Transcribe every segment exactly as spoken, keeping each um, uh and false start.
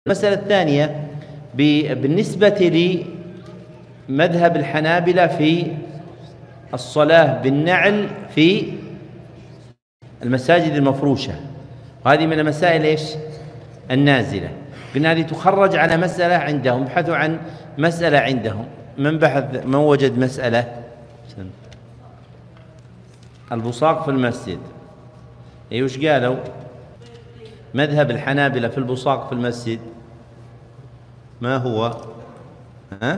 المسألة الثانية بالنسبة لمذهب الحنابلة في الصلاة بالنعل في المساجد المفروشة، وهذه من المسائل إيش؟ النازلة. قلنا هذه تخرج على مسألة عندهم، بحثوا عن مسألة عندهم. من بحث من وجد مسألة البصاق في المسجد، ايش قالوا؟ مذهب الحنابلة في البصاق في المسجد ما هو؟ ها؟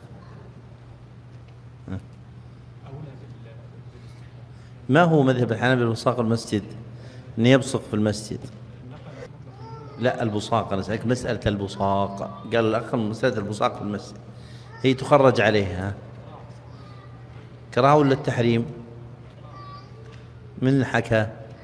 ما هو مذهب الحنابلة البصاق المسجد؟ أن يبصق في المسجد. لا البصاق، أنا سألك مسألة البصاق. قال الأخ مسألة البصاق في المسجد هي تخرج عليها كراهة ولا التحريم؟ من حكى؟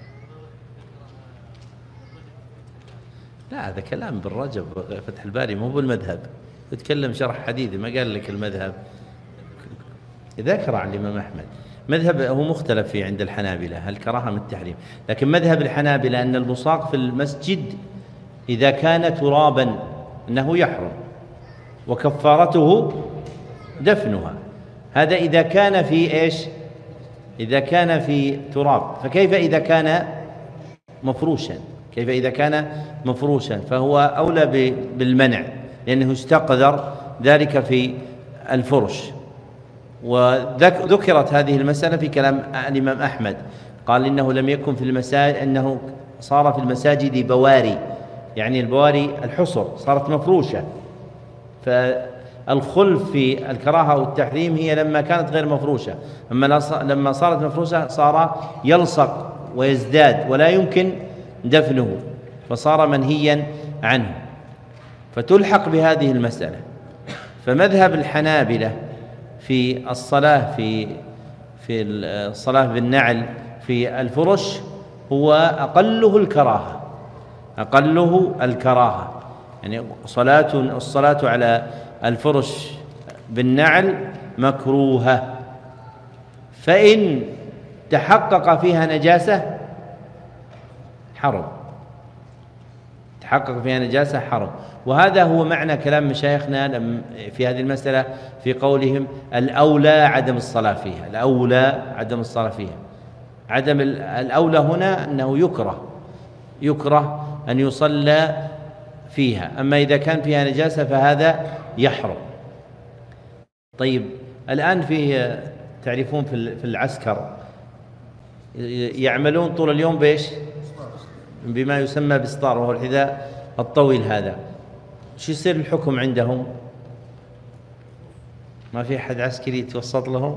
لا هذا كلام بالرجب فتح الباري، مو بالمذهب. يتكلم شرح حديثي، ما قال لك المذهب. ذكر عن الإمام أحمد مذهب هو مختلف فيه عند الحنابلة، هل كراهة من التحريم، لكن مذهب الحنابلة أن البصاق في المسجد إذا كان ترابا أنه يحرم، وكفارته دفنها. هذا إذا كان في إيش؟ إذا كان في تراب. فكيف إذا كان مفروشا؟ كيف إذا كان مفروشا؟ فهو أولى بالمنع، لأنه استقدر ذلك في الفرش. وذكرت هذه المسألة في كلام الإمام أحمد، قال إنه لم يكن في المساجد، أنه صار في المساجد بواري، يعني البواري الحصر صارت مفروشة. فالخلف في الكراهة والتحريم هي لما كانت غير مفروشة، أما لما صارت مفروشة صار يلصق ويزداد ولا يمكن دفنه، فصار منهيا عنه، فتلحق بهذه المسألة. فمذهب الحنابلة في الصلاة في في الصلاة بالنعل في الفرش هو أقله الكراهة، أقله الكراهة، يعني صلاة الصلاة على الفرش بالنعل مكروهة، فإن تحقق فيها نجاسة حرم، تحقق فيها نجاسة حرم. وهذا هو معنى كلام مشايخنا في هذه المسألة في قولهم الأولى عدم الصلاة فيها، الأولى عدم الصلاة فيها. عدم الأولى هنا أنه يكره يكره أن يصلى فيها، أما إذا كان فيها نجاسة فهذا يحرم. طيب الآن في تعرفون في العسكر يعملون طول اليوم بإيش؟ بما يسمى بسطار، وهو الحذاء الطويل هذا. شو يصير الحكم عندهم؟ ما في أحد عسكري يتوسط له؟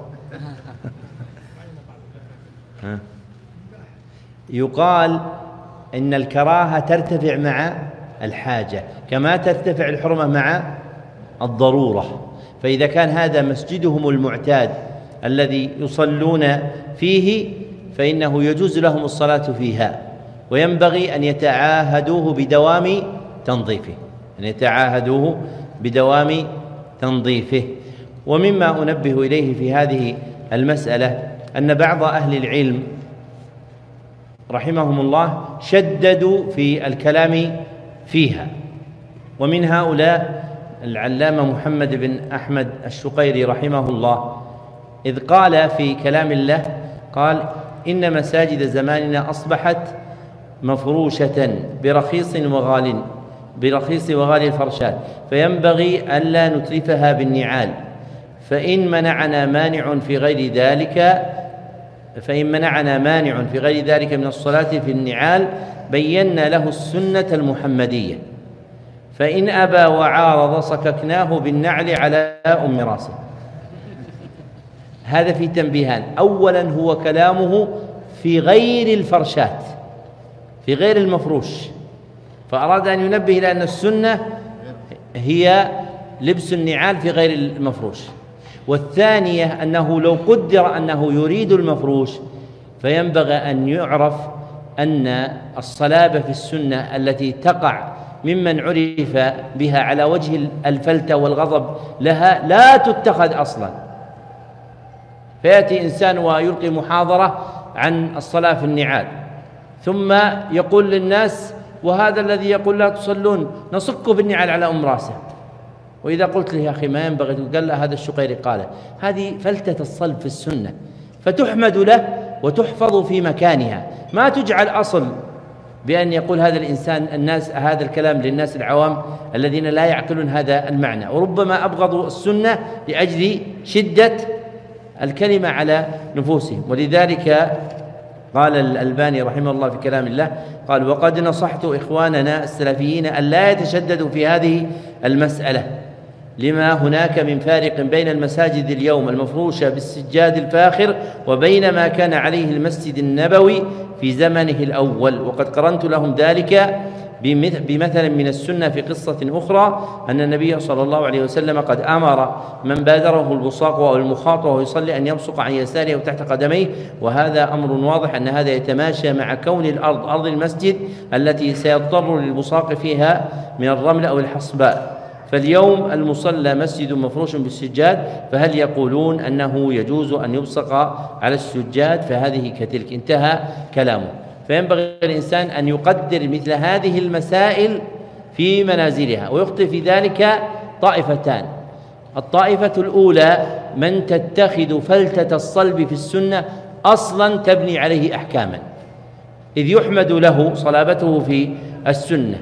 يقال إن الكراهة ترتفع مع الحاجة كما ترتفع الحرمة مع الضرورة. فإذا كان هذا مسجدهم المعتاد الذي يصلون فيه فإنه يجوز لهم الصلاة فيها، وينبغي أن يتعاهدوه بدوام تنظيفه، أن يتعاهدوه بدوام تنظيفه. ومما أنبه إليه في هذه المسألة أن بعض أهل العلم رحمهم الله شددوا في الكلام فيها، ومن هؤلاء العلامة محمد بن أحمد الشقيري رحمه الله، إذ قال في كلام الله، قال إن مساجد زماننا أصبحت مفروشة برخيص وغال برخيص وغالي الفرشات، فينبغي ألا نتلفها بالنعال، فإن منعنا مانع في غير ذلك فإن منعنا مانع في غير ذلك من الصلاة في النعال بينا له السنة المحمدية، فإن أبى وعارض صككناه بالنعل على أم راسه. هذا في تنبيهان. أولا هو كلامه في غير الفرشات، في غير المفروش، فأراد أن ينبه إلى أن السنة هي لبس النعال في غير المفروش. والثانية أنه لو قدر أنه يريد المفروش فينبغي أن يعرف أن الصلابة في السنة التي تقع ممن عرف بها على وجه الفلتة والغضب لها لا تتخذ أصلا. فيأتي إنسان ويلقي محاضرة عن الصلاة في النعال، ثم يقول للناس وهذا الذي يقول لا تصلون نصك بالنعال على أم راسه. وإذا قلت له يا أخي ما ينبغي، قال لا هذا الشقيري قاله. هذه فلتة الصلب في السنة، فتحمد له وتحفظ في مكانها، ما تجعل أصل بأن يقول هذا الإنسان الناس هذا الكلام للناس العوام الذين لا يعقلون هذا المعنى، وربما أبغضوا السنة لأجل شدة الكلمة على نفوسهم. ولذلك قال الألباني رحمه الله في كلام الله، قال وقد نصحت إخواننا السلفيين أن لا يتشددوا في هذه المسألة، لما هناك من فارق بين المساجد اليوم المفروشة بالسجاد الفاخر وبين ما كان عليه المسجد النبوي في زمنه الأول. وقد قرنت لهم ذلك بمثل من السنة في قصة أخرى أن النبي صلى الله عليه وسلم قد أمر من بادره البصاق أو المخاط وهو يصلي أن يبصق عن يساره وتحت قدميه، وهذا أمر واضح أن هذا يتماشى مع كون الأرض أرض المسجد التي سيضطر للبصاق فيها من الرمل أو الحصباء. فاليوم المصلى مسجد مفروش بالسجاد، فهل يقولون أنه يجوز أن يبصق على السجاد؟ فهذه كتلك. انتهى كلامه. فينبغي الإنسان أن يقدر مثل هذه المسائل في منازلها، ويخطئ في ذلك طائفتان. الطائفة الأولى من تتخذ فلتة الصلب في السنة أصلا تبني عليه أحكاما، إذ يحمد له صلابته في السنة،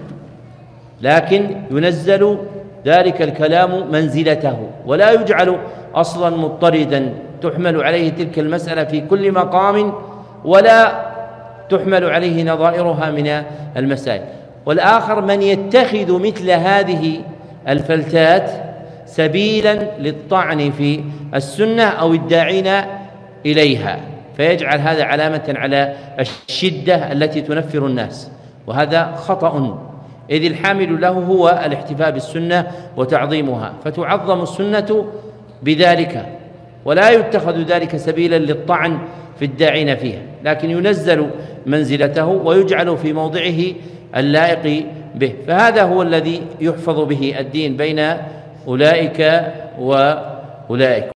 لكن ينزل ذلك الكلام منزلته ولا يجعل أصلا مضطردا تحمل عليه تلك المسألة في كل مقام ولا تحمل عليه نظائرها من المسائل. والآخر من يتخذ مثل هذه الفلتات سبيلا للطعن في السنة أو الداعين إليها، فيجعل هذا علامة على الشدة التي تنفر الناس، وهذا خطأ، إذ الحامل له هو الاحتفاء بالسنة وتعظيمها، فتعظم السنة بذلك ولا يتخذ ذلك سبيلا للطعن في الداعين فيها، لكن ينزل منزلته ويجعل في موضعه اللائق به. فهذا هو الذي يحفظ به الدين بين أولئك وأولئك.